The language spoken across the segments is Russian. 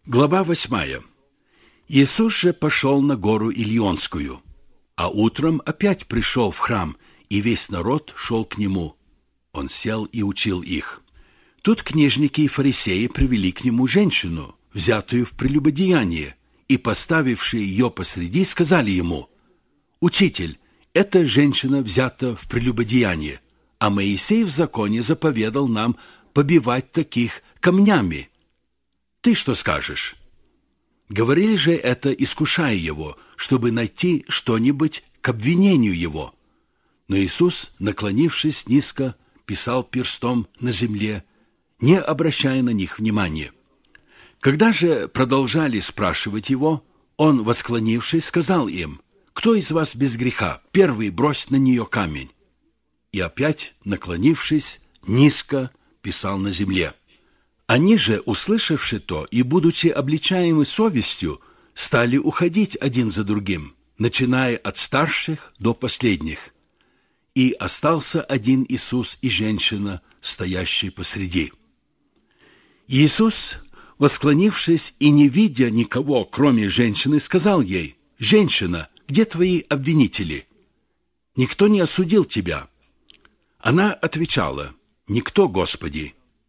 Глава 8. Иисус же пошел на гору Илионскую, а утром опять пришел в храм, и весь народ шел к нему. Он сел и учил их. Тут книжники и фарисеи привели к нему женщину, взятую в прелюбодеяние, и, поставившие ее посреди, сказали ему: «Учитель, эта женщина взята в прелюбодеяние, а Моисей в законе заповедал нам побивать таких камнями. Ты что скажешь?» Говорили же это, искушая его, чтобы найти что-нибудь к обвинению его. Но Иисус, наклонившись низко, писал перстом на земле, не обращая на них внимания. Когда же продолжали спрашивать его, он, восклонившись, сказал им: «Кто из вас без греха? Первый брось на нее камень». И опять, наклонившись, низко писал на земле. Они же, услышавши то и будучи обличаемы совестью, стали уходить один за другим, начиная от старших до последних. И остался один Иисус и женщина, стоящие посреди. Иисус, восклонившись и не видя никого, кроме женщины, сказал ей: «Женщина, где твои обвинители? Никто не осудил тебя?» Она отвечала: «Никто, Господи».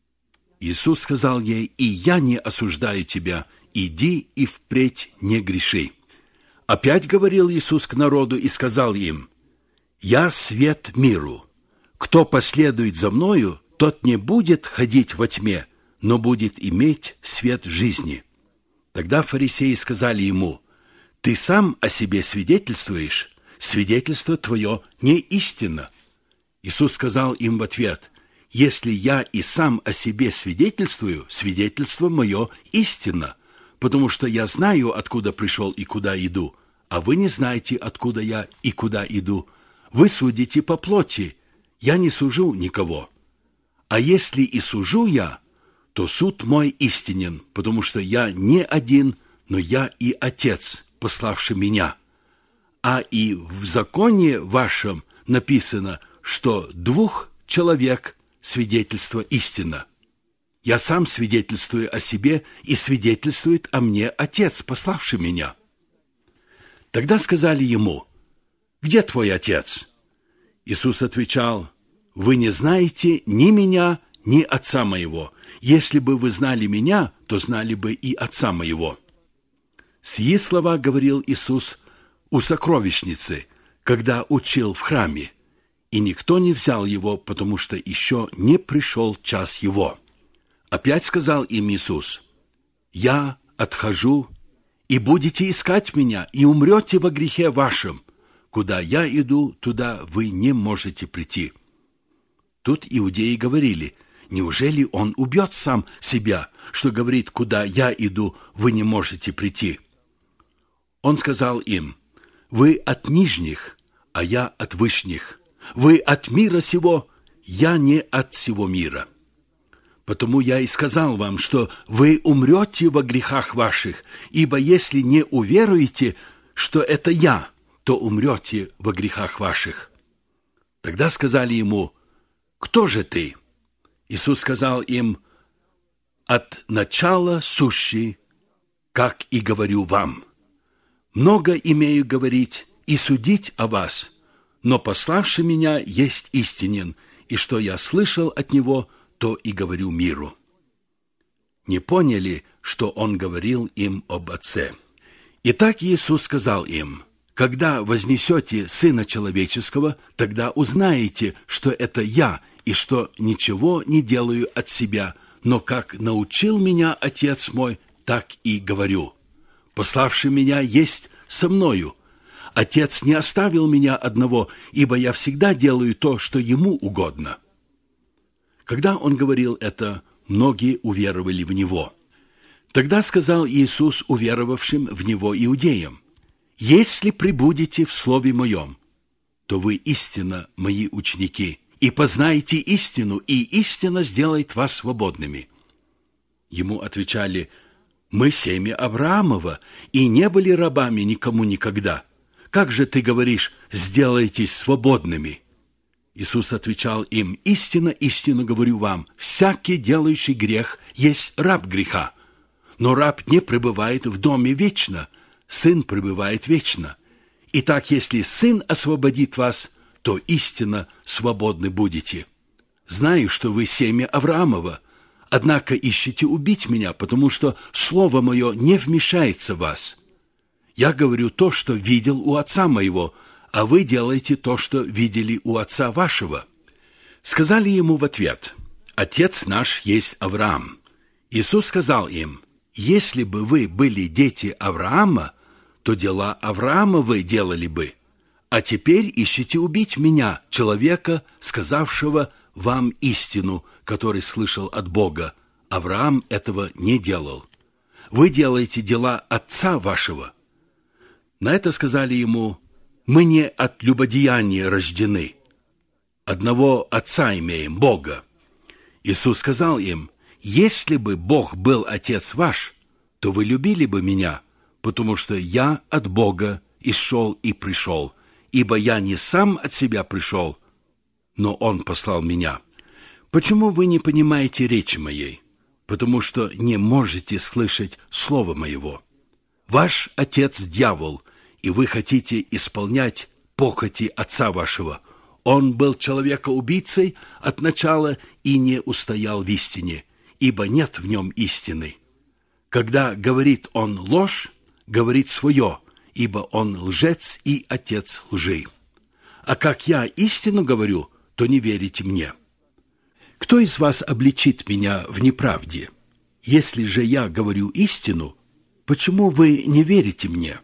Иисус сказал ей: «И я не осуждаю тебя, иди и впредь не греши». Опять говорил Иисус к народу и сказал им: «Я свет миру. Кто последует за Мною, тот не будет ходить во тьме, но будет иметь свет жизни». Тогда фарисеи сказали Ему: «Ты сам о себе свидетельствуешь, свидетельство Твое не истинно». Иисус сказал им в ответ: «Если я и сам о себе свидетельствую, свидетельство мое истинно, потому что я знаю, откуда пришел и куда иду, а вы не знаете, откуда я и куда иду. Вы судите по плоти, я не сужу никого. А если и сужу я, то суд мой истинен, потому что я не один, но я и Отец, пославший меня. А и в законе вашем написано, что 2 человек свидетельство истина. Я сам свидетельствую о себе, и свидетельствует о мне Отец, пославший меня». Тогда сказали ему: «Где твой Отец?» Иисус отвечал: «Вы не знаете ни меня, ни Отца моего. Если бы вы знали меня, то знали бы и Отца моего». Сии слова говорил Иисус у сокровищницы, когда учил в храме, и никто не взял его, потому что еще не пришел час его. Опять сказал им Иисус: «Я отхожу, и будете искать меня, и умрете во грехе вашем. Куда я иду, туда вы не можете прийти». Тут иудеи говорили: «Неужели он убьет сам себя, что говорит: куда я иду, вы не можете прийти?» Он сказал им: «Вы от нижних, а я от вышних. Вы от мира сего, я не от сего мира. Потому я и сказал вам, что вы умрете во грехах ваших, ибо если не уверуете, что это я, то умрете во грехах ваших». Тогда сказали ему: «Кто же ты?» Иисус сказал им: «От начала сущий, как и говорю вам. Много имею говорить и судить о вас, но пославший меня есть истинен, и что я слышал от него, то и говорю миру». Не поняли, что он говорил им об Отце. Итак, Иисус сказал им: «Когда вознесете Сына Человеческого, тогда узнаете, что это Я, и что ничего не делаю от себя, но как научил меня Отец мой, так и говорю. Пославший меня есть со мною. Отец не оставил меня одного, ибо я всегда делаю то, что ему угодно». Когда он говорил это, многие уверовали в него. Тогда сказал Иисус уверовавшим в него иудеям: «Если пребудете в слове моем, то вы истинно мои ученики, и познаете истину, и истина сделает вас свободными». Ему отвечали: «Мы семя Авраамова, и не были рабами никому никогда. Как же ты говоришь: сделайтесь свободными?» Иисус отвечал им: «Истинно, истинно говорю вам, всякий, делающий грех, есть раб греха. но раб не пребывает в доме вечно, сын пребывает вечно. Итак, если сын освободит вас, то истинно свободны будете. Знаю, что вы семя Авраамова, однако ищете убить меня, потому что слово мое не вмешается в вас. Я говорю то, что видел у отца моего, а вы делаете то, что видели у отца вашего». Сказали ему в ответ: «Отец наш есть Авраам». Иисус сказал им: «Если бы вы были дети Авраама, то дела Авраама вы делали бы. А теперь ищете убить меня, человека, сказавшего вам истину, который слышал от Бога. Авраам этого не делал. Вы делаете дела отца вашего». На это сказали ему: «Мы не от любодеяния рождены. Одного отца имеем, Бога». Иисус сказал им: «Если бы Бог был отец ваш, то вы любили бы меня, потому что я от Бога исшел и пришел, ибо я не сам от себя пришел, но Он послал меня. Почему вы не понимаете речи моей? Потому что не можете слышать слова моего. Ваш отец дьявол, и вы хотите исполнять похоти отца вашего. Он был человека-убийцей от начала и не устоял в истине, ибо нет в нем истины. Когда говорит он ложь, говорит свое, ибо он лжец и отец лжи. А как я истину говорю, то не верите мне. Кто из вас обличит меня в неправде? Если же я говорю истину, почему вы не верите мне?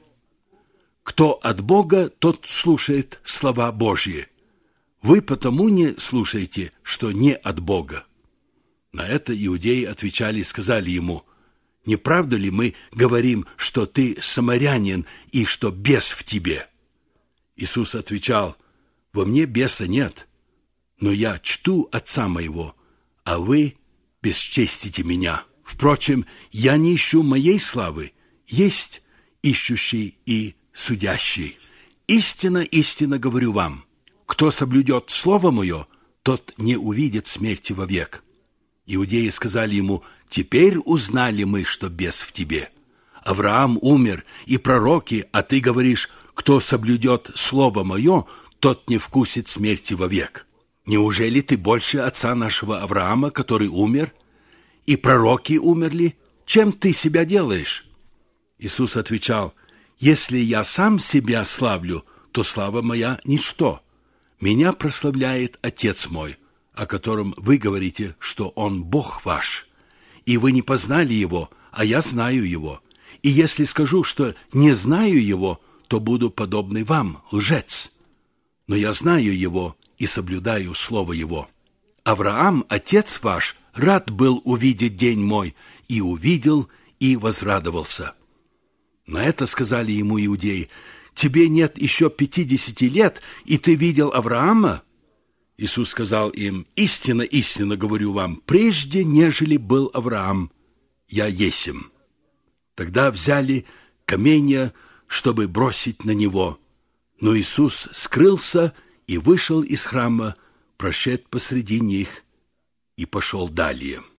Кто от Бога, тот слушает слова Божьи. Вы потому не слушаете, что не от Бога». На это иудеи отвечали и сказали ему: «Не правда ли мы говорим, что ты самарянин и что бес в тебе?» Иисус отвечал: «Во мне беса нет, но я чту отца моего, а вы бесчестите меня. Впрочем, я не ищу моей славы, есть ищущий и судящий. Истинно, истинно говорю вам, кто соблюдет слово мое, тот не увидит смерти вовек». Иудеи сказали ему: «Теперь узнали мы, что бес в тебе. Авраам умер, и пророки, а ты говоришь: кто соблюдет слово мое, тот не вкусит смерти вовек. Неужели ты больше отца нашего Авраама, который умер? И пророки умерли? Чем ты себя делаешь?» Иисус отвечал: «Если я сам себя славлю, то слава моя ничто. Меня прославляет Отец мой, о котором вы говорите, что Он Бог ваш. И вы не познали Его, а я знаю Его. И если скажу, что не знаю Его, то буду подобный вам, лжец. Но я знаю Его и соблюдаю слово Его. Авраам, отец ваш, рад был увидеть день мой, и увидел, и возрадовался». На это сказали ему иудеи: «Тебе нет еще 50 лет, и ты видел Авраама?» Иисус сказал им: «Истинно, истинно говорю вам, прежде, нежели был Авраам, я есмь». Тогда взяли каменья, чтобы бросить на него. Но Иисус скрылся и вышел из храма, прошед посреди них и пошел далее.